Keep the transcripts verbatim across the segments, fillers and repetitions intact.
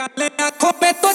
काले आंखों में तो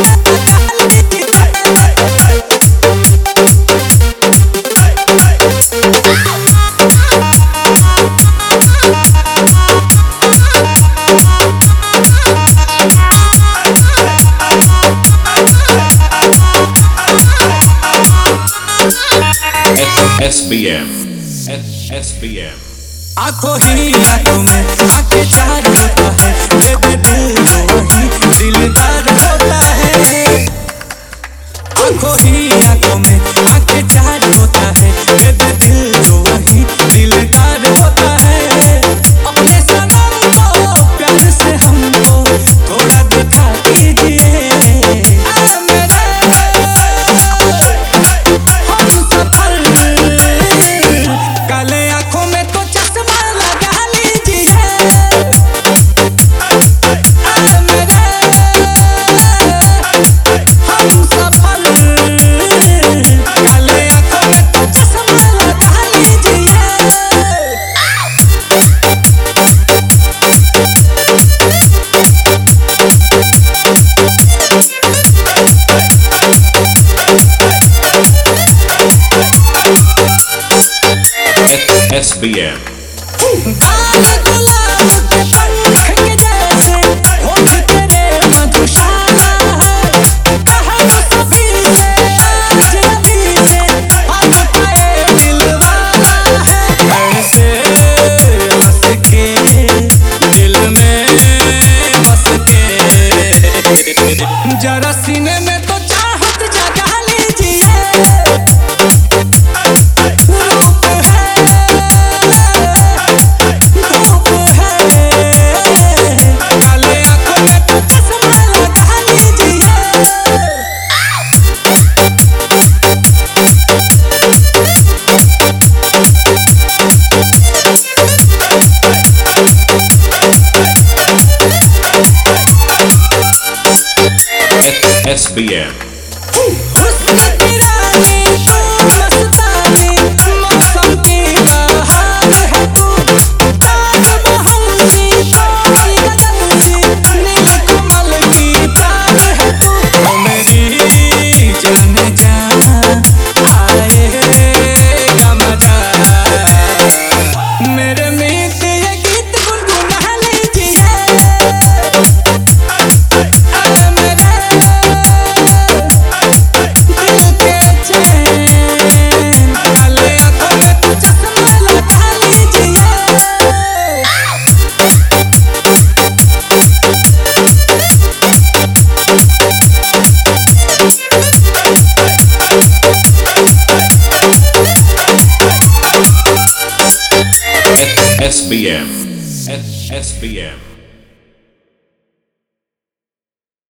S B M S B M आंखों ही आंखों में आंखें चार होता है, बेबे दिल जो वही दिलदार होता है। आंखों ही आंखों में आंखें चार होता है, बेबे दिल जो वही दिलदार होता है। अपने सनम को प्यार से हमको थोड़ा दिखा दीजिए। काले आंखों में तो चश्मा लगा लीजिए। हम सफल काले आंखों में तो चश्मा लगा लीजिए। S B M गाल गुलाब के पंख के जैसे होठ तेरे मधुशाला है। कहूँ सभी से आज अभी से अब पाए दिलवाला है। ऐसे हंस के दिल में बस के जरा सीने में तो चाहत जगा लीजिए। रूप है धूप है, काले आंखों में तो चश्मा लगा लीजिए। S B M हुस्न की रानी तू मस्तानी, मौसम की बहार है तू। ताजमहल सी कोई गगन सी, नीलकमल की प्राण है तू। ओ मेरी जान जा आएगा मजा, मेरे मीत ये गीत गुनगुना लीजिए। अरे मेरे दिल के चैन, काले आंखों में तो चश्मा लगा लीजिए। S B M S B M